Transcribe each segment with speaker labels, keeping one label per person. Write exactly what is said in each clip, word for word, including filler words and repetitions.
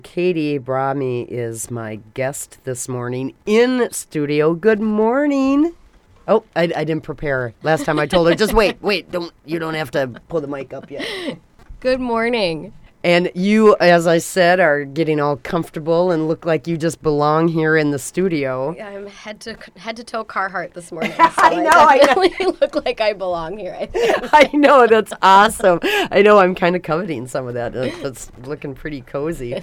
Speaker 1: Katie Brahmi is my guest this morning in studio. Good morning. Oh, I, I didn't prepare. Last time I told her, just wait, wait, don't you don't have to pull the mic up yet.
Speaker 2: Good morning.
Speaker 1: And you, as I said, are getting all comfortable and look like you just belong here in the studio.
Speaker 2: Yeah, I'm head to head to toe Carhartt this morning. So
Speaker 1: I know, I
Speaker 2: definitely I look like I belong here. I think.
Speaker 1: I know, that's awesome. I know, I'm kind of coveting some of that. That's looking pretty cozy.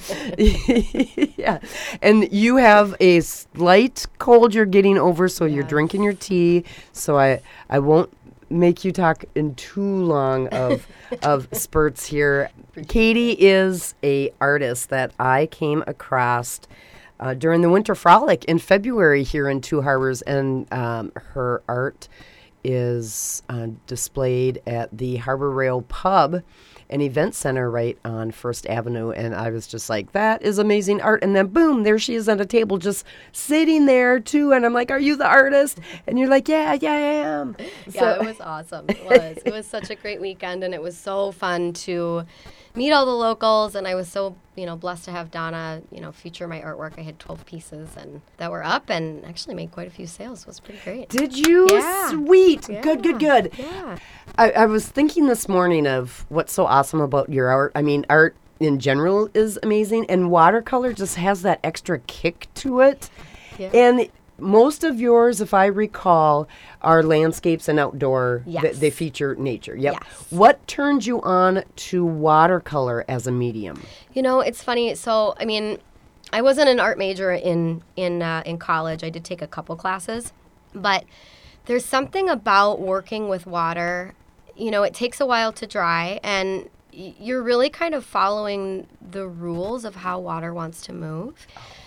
Speaker 1: Yeah. And you have a slight cold you're getting over, so yes. You're drinking your tea. So I, I won't make you talk in too long of of spurts here. Katie is a artist that I came across uh, during the Winter Frolic in February here in Two Harbors, and um, her art is uh, displayed at the Harbor Rail Pub, an event center right on First Avenue, and I was just like, that is amazing art. And then boom, there she is at a table just sitting there too, and I'm like, are you the artist? And you're like, yeah, yeah, I am.
Speaker 2: Yeah, so. It was awesome. It was. It was such a great weekend, and it was so fun to meet all the locals, and I was so, you know, blessed to have Donna, you know, feature my artwork. I had twelve pieces and that were up and actually made quite a few sales. It was pretty great.
Speaker 1: Did you?
Speaker 2: Yeah.
Speaker 1: Sweet.
Speaker 2: Yeah.
Speaker 1: Good, good, good.
Speaker 2: Yeah.
Speaker 1: I, I was thinking this morning of what's so awesome about your art. I mean, art in general is amazing, and watercolor just has that extra kick to it.
Speaker 2: Yeah.
Speaker 1: And most of yours, if I recall, are landscapes and outdoor.
Speaker 2: Yes.
Speaker 1: Th- they feature nature. Yep.
Speaker 2: Yes.
Speaker 1: What turned you on to watercolor as a medium?
Speaker 2: You know, it's funny. So, I mean, I wasn't an art major in in uh, in college. I did take a couple classes, but there's something about working with water. You know, it takes a while to dry, and y- you're really kind of following the rules of how water wants to move.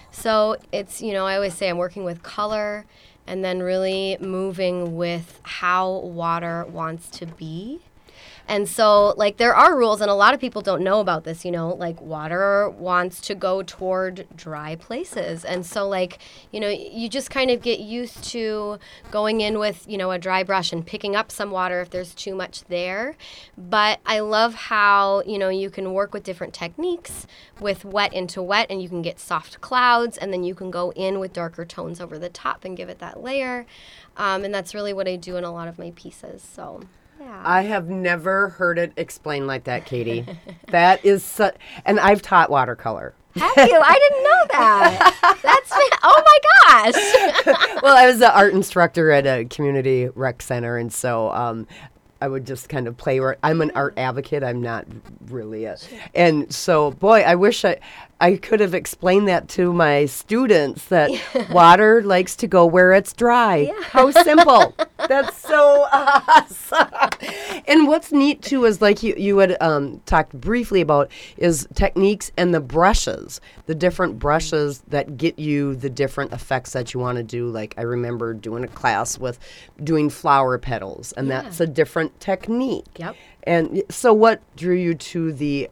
Speaker 2: So it's, you know, I always say I'm working with color and then really moving with how water wants to be. And so, like, there are rules, and a lot of people don't know about this, you know, like, water wants to go toward dry places. And so, like, you know, you just kind of get used to going in with, you know, a dry brush and picking up some water if there's too much there. But I love how, you know, you can work with different techniques with wet into wet, and you can get soft clouds, and then you can go in with darker tones over the top and give it that layer. Um, and that's really what I do in a lot of my pieces, so... Yeah.
Speaker 1: I have never heard it explained like that, Katie. That is such, and I've taught watercolor.
Speaker 2: Have you? I didn't know that. That's, oh my gosh.
Speaker 1: Well, I was an art instructor at a community rec center, and so um, I would just kind of play. I'm an art advocate. I'm not really a, and so, boy, I wish I, I could have explained that to my students that water likes to go where it's dry.
Speaker 2: Yeah.
Speaker 1: How simple. That's so awesome. And what's neat, too, is like you, you had um, talked briefly about is techniques and the brushes, the different brushes that get you the different effects that you want to do. Like I remember doing a class with doing flower petals, and
Speaker 2: Yeah.
Speaker 1: that's a different technique.
Speaker 2: Yep.
Speaker 1: And so what drew you to the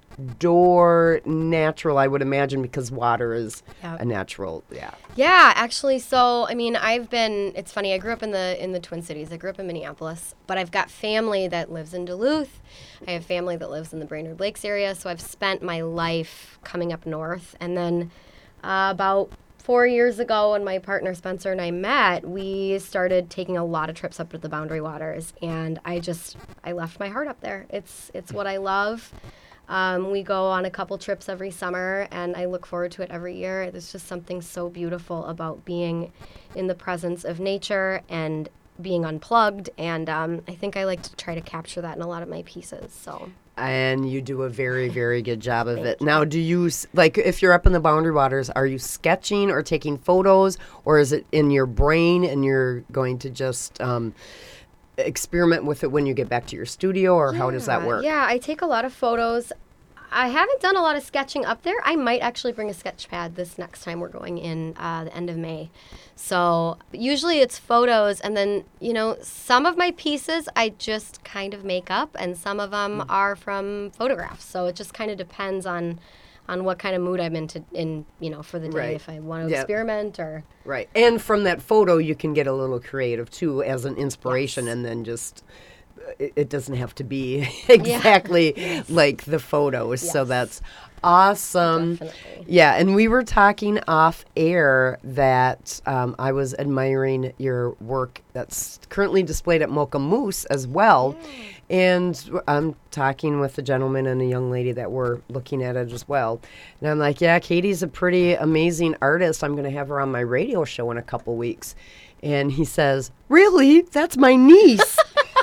Speaker 1: outdoor natural, I would imagine, because water is
Speaker 2: Yep.
Speaker 1: a natural, yeah.
Speaker 2: Yeah, actually, so I mean, I've been. It's funny. I grew up in the in the Twin Cities. I grew up in Minneapolis, but I've got family that lives in Duluth. I have family that lives in the Brainerd Lakes area. So I've spent my life coming up north, and then uh, about four years ago, when my partner Spencer and I met, we started taking a lot of trips up to the Boundary Waters, and I just I left my heart up there. It's it's what I love. Um, we go on a couple trips every summer, and I look forward to it every year. There's just something so beautiful about being in the presence of nature and being unplugged, and um, I think I like to try to capture that in a lot of my pieces. So.
Speaker 1: And you do a very, very good job of it.
Speaker 2: you.
Speaker 1: Now, do you, s- like, if you're up in the Boundary Waters, are you sketching or taking photos, or is it in your brain and you're going to just um, experiment with it when you get back to your studio, or how does that
Speaker 2: Yeah,
Speaker 1: work?
Speaker 2: Yeah, I take a lot of photos. I haven't done a lot of sketching up there. I might actually bring a sketch pad this next time we're going in uh, the end of May. So usually it's photos, and then, you know, some of my pieces I just kind of make up, and some of them
Speaker 1: Mm.
Speaker 2: are from photographs. So it just kind of depends on on what kind of mood I'm into, in, you know, for the day,
Speaker 1: Right.
Speaker 2: if I want to
Speaker 1: Yep.
Speaker 2: experiment or...
Speaker 1: Right. And from that photo, you can get a little creative, too, as an inspiration,
Speaker 2: Yes.
Speaker 1: and then just it, it doesn't have to be exactly yes. like the photos. Yes. So that's awesome.
Speaker 2: Definitely.
Speaker 1: Yeah, and we were talking off air that um, I was admiring your work that's currently displayed at Mocha Moose as well. Yeah. And I'm talking with a gentleman and a young lady that were looking at it as well. And I'm like, yeah, Katie's a pretty amazing artist. I'm going to have her on my radio show in a couple weeks. And he says, really? That's my niece.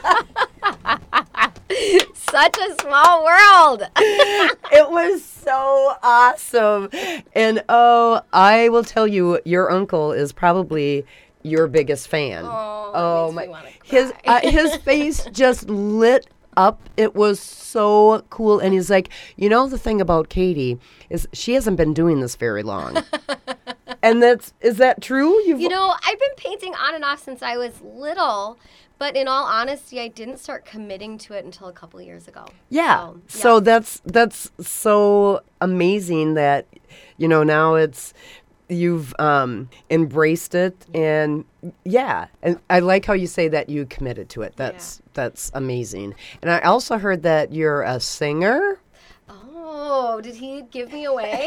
Speaker 2: Such a small world.
Speaker 1: It was so awesome. And oh, I will tell you, your uncle is probably your biggest fan.
Speaker 2: Oh, oh my!
Speaker 1: His uh, his face just lit up. It was so cool. And he's like, you know, the thing about Katie is she hasn't been doing this very long. And that's is that true? You've
Speaker 2: you know, I've been painting on and off since I was little. But in all honesty, I didn't start committing to it until a couple of years ago.
Speaker 1: Yeah. So, yeah. so that's that's so amazing that, you know, now it's you've um, embraced it, and yeah, and I like how you say that you committed to it. That's yeah. that's amazing. And I also heard that you're a singer.
Speaker 2: Oh, did he give me away?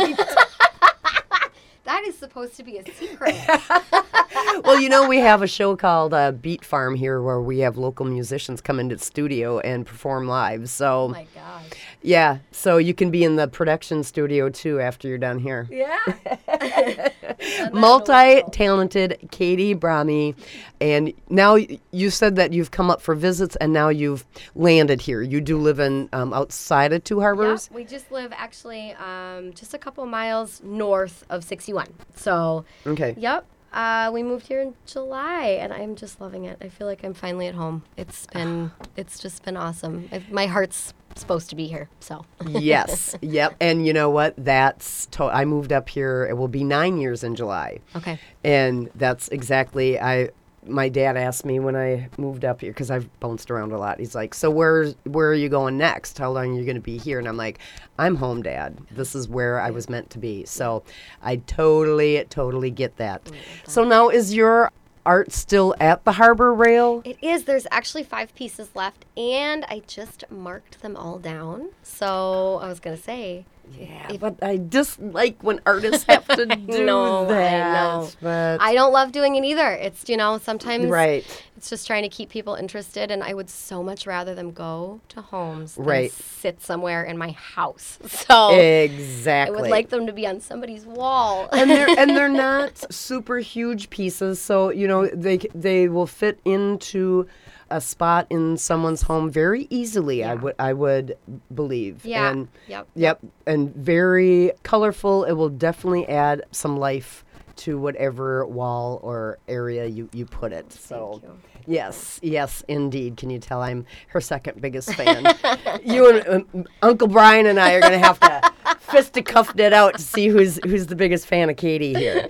Speaker 2: That is supposed to be a secret.
Speaker 1: Well, you know, we have a show called uh, Beat Farm here where we have local musicians come into the studio and perform live. So,
Speaker 2: oh my gosh.
Speaker 1: Yeah, so you can be in the production studio too after you're done here.
Speaker 2: Yeah.
Speaker 1: Multi-talented Katie Brami. And now you said that you've come up for visits and now you've landed here. You do live in um, outside of Two Harbors?
Speaker 2: Yeah, we just live actually um, just a couple miles north of sixty-one. So,
Speaker 1: okay.
Speaker 2: Yep. Uh, we moved here in July, and I'm just loving it. I feel like I'm finally at home. It's been, it's just been awesome. I've, my heart's supposed to be here, so.
Speaker 1: Yes, yep. And you know what? That's, to- I moved up here, it will be nine years in July.
Speaker 2: Okay.
Speaker 1: And that's exactly, I, my dad asked me when I moved up here, because I've bounced around a lot. He's like, so where's, where are you going next? How long are you going to be here? And I'm like, I'm home, Dad. This is where I was meant to be. So I totally, totally get that. So now is your art still at the Harbor Rail?
Speaker 2: It is. There's actually five pieces left, and I just marked them all down. So I was going to say.
Speaker 1: Yeah, if, but I just like when artists have to do
Speaker 2: know,
Speaker 1: that.
Speaker 2: I know.
Speaker 1: But
Speaker 2: I don't love doing it either. It's, you know, sometimes
Speaker 1: right.
Speaker 2: it's just trying to keep people interested, and I would so much rather them go to homes than
Speaker 1: right.
Speaker 2: sit somewhere in my house. So
Speaker 1: exactly.
Speaker 2: I would like them to be on somebody's wall.
Speaker 1: and they're and they're not super huge pieces, so you know they they will fit into a spot in someone's home very easily. Yeah. I would I would believe.
Speaker 2: Yeah.
Speaker 1: And,
Speaker 2: yep.
Speaker 1: Yep. And very colorful. It will definitely add some life to whatever wall or area you, you put it. So
Speaker 2: Thank you.
Speaker 1: Yes, yes, indeed. Can you tell I'm her second biggest fan? You and um, Uncle Brian and I are going to have to fisticuff it out to see who's who's the biggest fan of Katie here.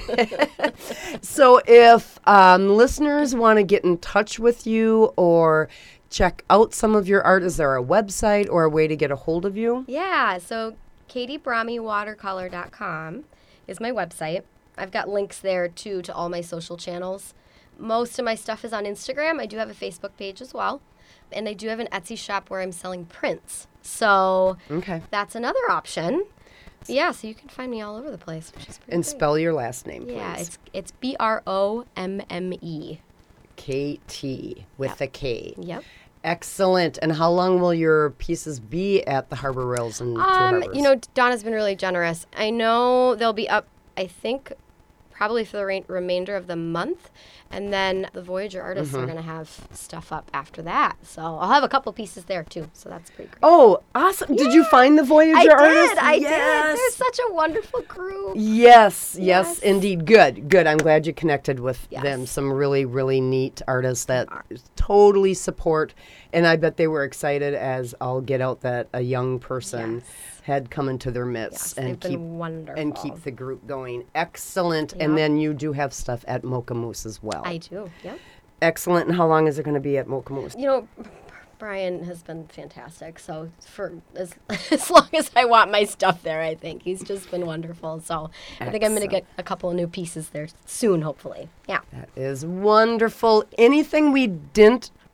Speaker 1: So if um, listeners want to get in touch with you or check out some of your art, is there a website or a way to get a hold of you?
Speaker 2: Yeah, so katie brami watercolor dot com is my website. I've got links there, too, to all my social channels. Most of my stuff is on Instagram. I do have a Facebook page as well. And I do have an Etsy shop where I'm selling prints. So
Speaker 1: okay.
Speaker 2: that's another option. Yeah, so you can find me all over the place, which is pretty
Speaker 1: And
Speaker 2: great.
Speaker 1: Spell your last name, please.
Speaker 2: Yeah, it's it's B R O M M E.
Speaker 1: K T with
Speaker 2: yep.
Speaker 1: a K.
Speaker 2: Yep.
Speaker 1: Excellent. And how long will your pieces be at the Harbor Rails and Two
Speaker 2: Um,
Speaker 1: Harbors?
Speaker 2: you know, Donna's been really generous. I know they'll be up, I think, probably for the re- remainder of the month. And then the Voyager artists
Speaker 1: mm-hmm.
Speaker 2: are going to have stuff up after that. So I'll have a couple pieces there, too. So that's pretty great.
Speaker 1: Oh, awesome. Yeah. Did you find the Voyager
Speaker 2: I
Speaker 1: artists?
Speaker 2: did. I
Speaker 1: yes.
Speaker 2: did. They're such a wonderful group.
Speaker 1: Yes, yes,
Speaker 2: Yes.
Speaker 1: indeed. Good, good. I'm glad you connected with
Speaker 2: Yes.
Speaker 1: them. Some really, really neat artists that totally support. And I bet they were excited as I'll get out that a young person
Speaker 2: Yes.
Speaker 1: had come into their midst
Speaker 2: Yes,
Speaker 1: and
Speaker 2: they've been
Speaker 1: keep
Speaker 2: wonderful.
Speaker 1: and keep the group going. Excellent.
Speaker 2: Yeah.
Speaker 1: And then you do have stuff at Mocha Moose as well.
Speaker 2: I do, yeah.
Speaker 1: Excellent. And how long is it going to be at Mocha Moose?
Speaker 2: You know, Brian has been fantastic. So for as, as long as I want my stuff there, I think. He's just been wonderful. So I think I'm going to get a couple of new pieces there soon, hopefully. Yeah.
Speaker 1: That is wonderful. Anything we didn't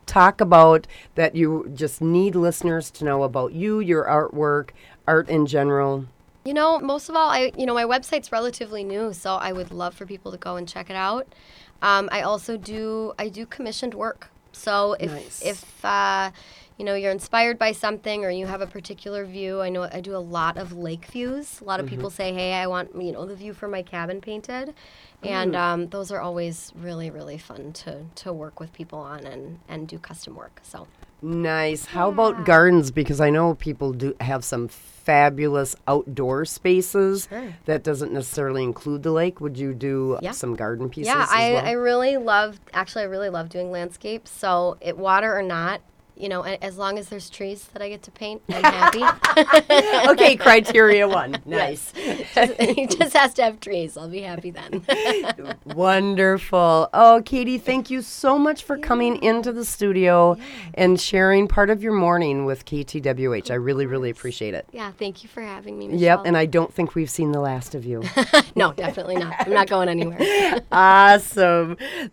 Speaker 1: talk about that you just need listeners to know about you, your artwork, art in general?
Speaker 2: You know, most of all, I you know, my website's relatively new, so I would love for people to go and check it out. Um, I also do I do commissioned work. So if
Speaker 1: Nice.
Speaker 2: if uh, you know, you're inspired by something or you have a particular view, I know I do a lot of lake views. A lot of people say, "Hey, I want, you know, the view from my cabin painted." And um, those are always really, really fun to, to work with people on and, and do custom work. So
Speaker 1: Nice. How about gardens? Because I know people do have some fabulous outdoor spaces.
Speaker 2: Sure.
Speaker 1: That doesn't necessarily include the lake. Would you do
Speaker 2: Yeah.
Speaker 1: some garden pieces
Speaker 2: yeah,
Speaker 1: as
Speaker 2: I,
Speaker 1: well?
Speaker 2: I really love, actually, I really love doing landscapes. So it water or not, you know, a- as long as there's trees that I get to paint, I'm happy.
Speaker 1: Okay, criteria one. Nice.
Speaker 2: It just has to have trees. I'll be happy then.
Speaker 1: Wonderful. Oh, Katie, thank you so much for coming into the studio and sharing part of your morning with K T W H. I really, really appreciate it.
Speaker 2: Yeah, thank you for having me, Michelle.
Speaker 1: Yep, and I don't think we've seen the last of you.
Speaker 2: No, definitely not. I'm not going anywhere.
Speaker 1: Awesome.